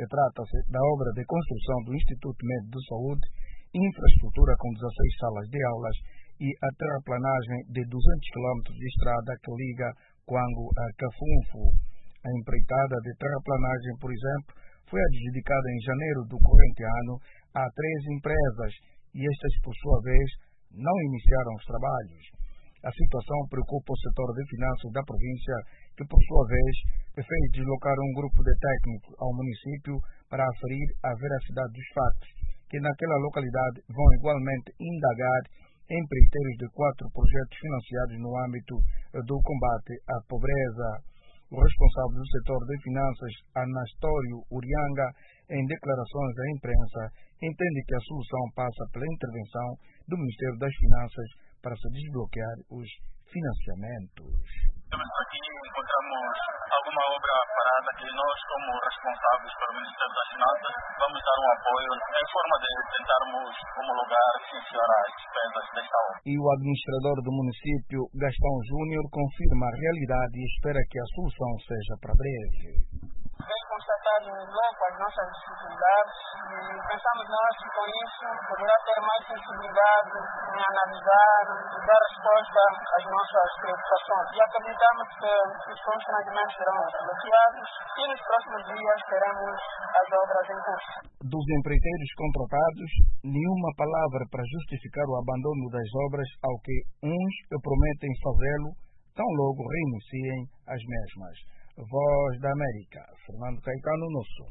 Trata-se da obra de construção do Instituto Médico de Saúde, infraestrutura com 16 salas de aulas e a terraplanagem de 200 km de estrada que liga Cuango a Cafunfo. A empreitada de terraplanagem, por exemplo, foi adjudicada em janeiro do corrente ano a 3 empresas e estas, por sua vez, não iniciaram os trabalhos. A situação preocupa o setor de finanças da província, que, por sua vez, fez deslocar um grupo de técnicos ao município para aferir a veracidade dos fatos, que naquela localidade vão igualmente indagar empreiteiros de 4 projetos financiados no âmbito do combate à pobreza. O responsável do setor de finanças, Anastório Urianga, em declarações à imprensa, entende que a solução passa pela intervenção do Ministério das Finanças para se desbloquear os financiamentos. Aqui encontramos alguma obra parada que nós, como responsáveis pelo Ministério das Finanças, vamos dar um apoio em forma de tentarmos homologar e financiar as despesas desta obra. E o administrador do município, Gastão Júnior, confirma a realidade e espera que a solução seja para breve. Vem constatado logo as nossas dificuldades e pensamos nós que com isso poderá ter mais sensibilidade em analisar e dar resposta às nossas preocupações. E acreditamos que os constrangimentos serão desbloqueados e nos próximos dias teremos as obras em curso. Dos empreiteiros contratados, nenhuma palavra para justificar o abandono das obras, ao que uns prometem fazê-lo tão logo reiniciem as mesmas. Voz da América, Fernando Caetano, Nosso.